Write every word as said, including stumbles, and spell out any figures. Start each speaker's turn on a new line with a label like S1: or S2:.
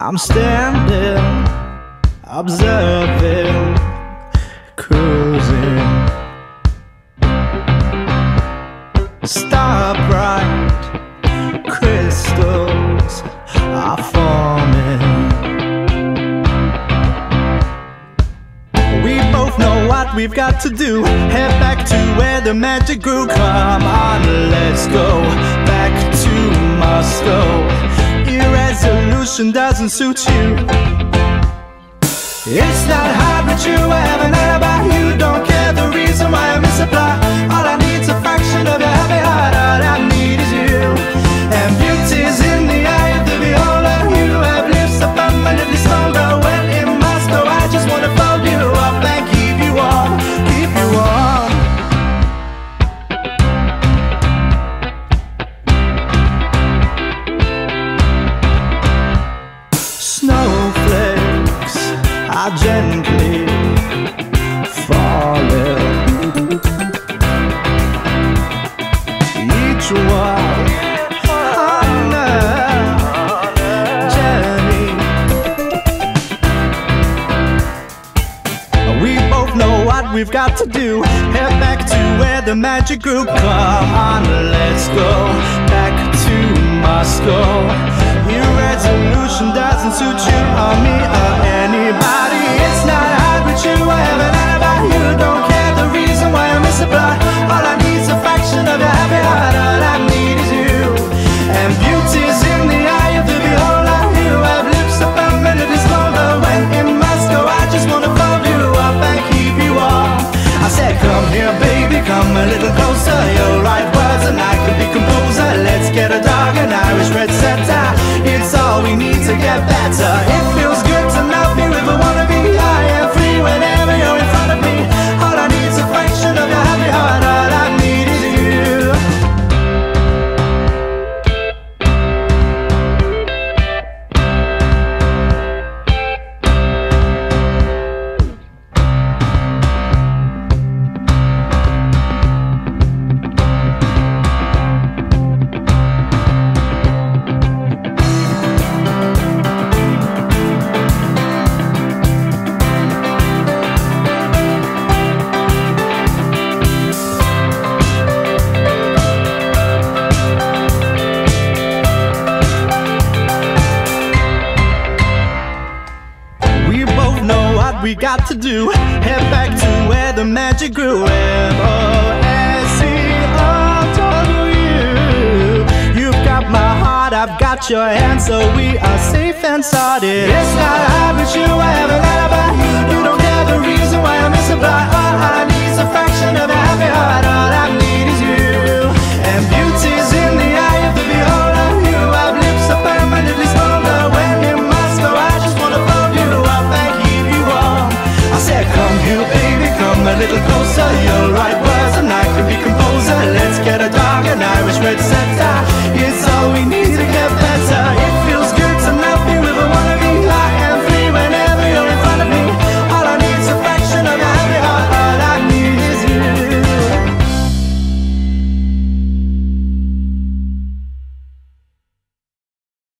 S1: I'm standing, observing, cruising. Star bright crystals are forming. We both know what we've got to do. Head back to where the magic grew. Come on, let's go back to Moscow. Irresolution doesn't suit you. It's not hard, but you have an alibi. You don't care the reason why I misapply. All I need's a fraction of your happy heart. All I need is you. And beauty's in the eye of the beholder. You have lips so permanently stronger. When in Moscow, I just wanna fold you up and keep you warm, keep you warm. Snowflakes are gently falling. Each one on a journey. We both know what we've got to do. Head back to where the magic grew. Come on, let's go back to Moscow. Irresolution doesn't suit you or me or anybody. It's not hard, but you have an alibi. You don't care the reason why I misapply. All I need's a fraction of your happy heart. All I need is you. And beauty's in the eye of the beholder. You have lips so permanently stronger. When in Moscow, I just wanna fold you up and keep you warm. I said, come here, baby, come a little closer. You'll write words and I can be composer. Let's get a dog, an Irish red setter. It's all we need to get better. It feels good to love me if I wanna be. I am free whenever you're in front of me. All I need's a fraction of your happy heart. All I need is you. We got to do, head back to where the magic grew. M O S E O W. You've got my heart, I've got your hand, so we are safe and sorted. It's not hard, but you have an alibi. You don't